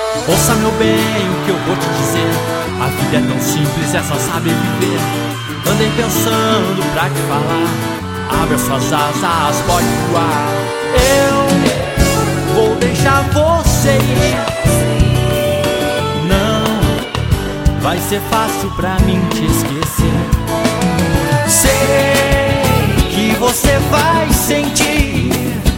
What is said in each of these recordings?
Ouça, meu bem, o que eu vou te dizer. A vida é tão simples, é só saber viver. Andei pensando pra te falar. Abre as suas asas, pode voar. Eu vou deixar você ir. Não vai ser fácil pra mim te esquecer. Sei que você vai sentir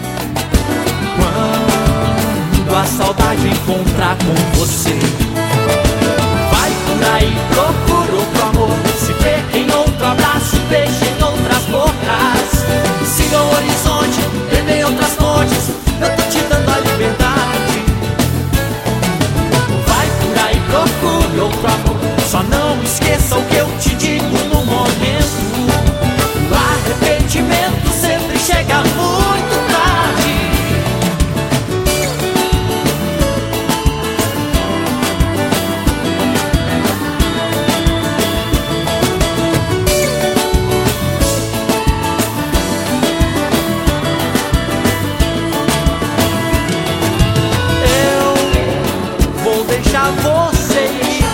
quando a saudade encontrar com você. Vai por aí, procura outro amor, se perca em outro abraço, beija em outras bocas. Siga o horizonte, beba em outras fontes, eu tô te dando a liberdade. Vai por aí, procure outro amor, só não esqueça o que eu te digo no momento. O arrependimento sempre chega muito tarde. Eu vou deixar você ir.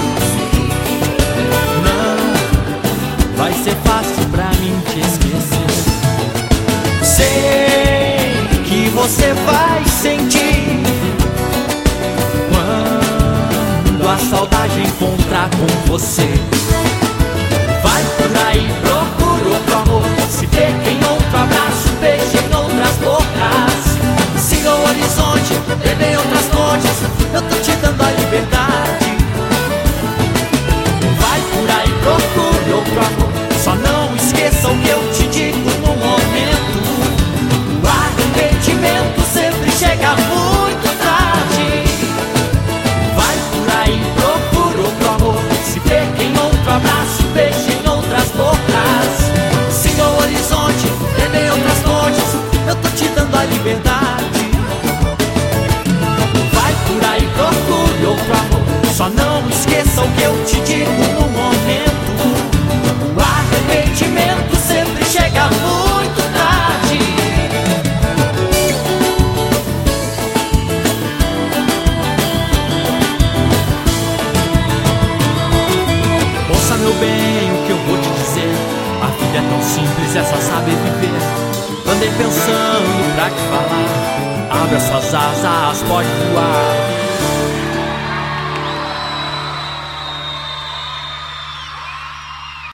Não vai ser fácil pra mim te esquecer. Sei que você vai sentir quando a saudade encontrar com você. Vai por aí, procura outro amor, se perca em outro abraço, beija em outras bocas. Siga o horizonte, beba em outras fontes, eu tô te dando a liberdade. Vai por aí, procure outro amor, só não esqueça o que eu te digo no momento. O arrependimento sempre chega muito tarde. Vai por aí, procura outro amor, se perca em outro abraço, beija em outras bocas. Siga o horizonte, beba em outras fontes, eu tô te dando a liberdade. Vai por aí, procure outro amor, só não esqueça o que eu te digo no momento. O arrependimento sempre chega muito tarde. Ouça, meu bem, o que eu vou te dizer. A vida é tão simples, é só saber viver. Andei pensando pra te falar. Abre as suas asas, pode voar.